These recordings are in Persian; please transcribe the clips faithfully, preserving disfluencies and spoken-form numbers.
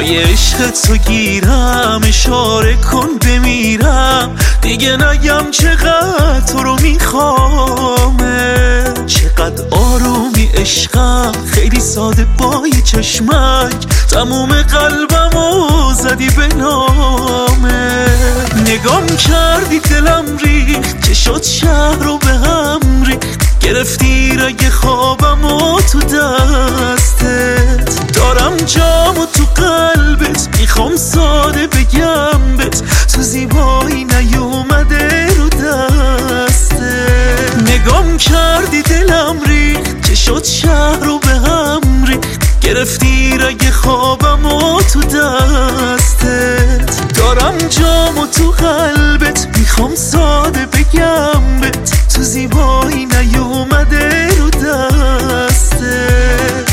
پای عشق تو گیرم، اشاره کن بمیرم، دیگه نگم چقدر تو رو میخوامه. چقدر آرومی عشقم، خیلی ساده با یه چشمک تموم قلبمو زدی به نامه. نگام کردی دلم ریخت، چه شد شهر رو به هم ریخت، گرفتی رگ خوابمو تو دستت. دارم جامو تو قلبت، میخوام ساده بگم بت، تو زیبایی نیومده رو دستت. نگام کردی دلم ریخت، چه شد شهر رو به هم ریخت، گرفتی رگ خوابمو تو دستت. دارم جامو تو قلبت، میخوام ساده بگم بت، تو زیبایی نیومده رو دستت.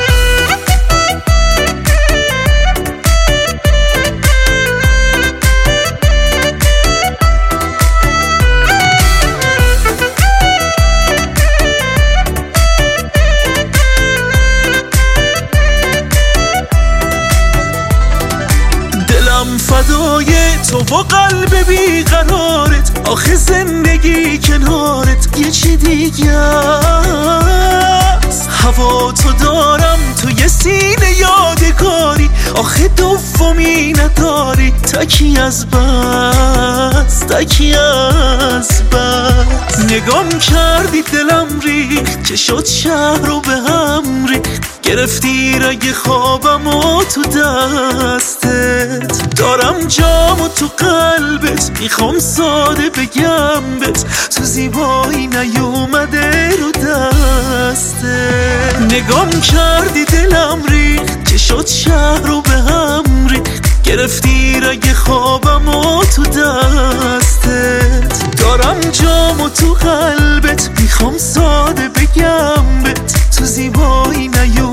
فدای تو و قلب بیقرارت، آخه زندگی کنارت یه چی دیگه است. هوا تو دارم تو یه سینه یادگاری، آخه دومی نداری، تکی از بس تکی از بس. نگام کردی دلم ریخت، چه شد شهر رو به هم ریخت، گرفتی رگ خوابمو تو دستت. دارم جامو تو قلبت، میخوام ساده بگم بت، تو زیبایی نیومده رو دستت. نگام کردی دلم ریخت، چه شد شهر رو به هم ریخت، گرفتی رگ خوابمو تو دستت. دارم جامو تو قلبت، میخوام ساده بگم بت، تو زیبایی نیومده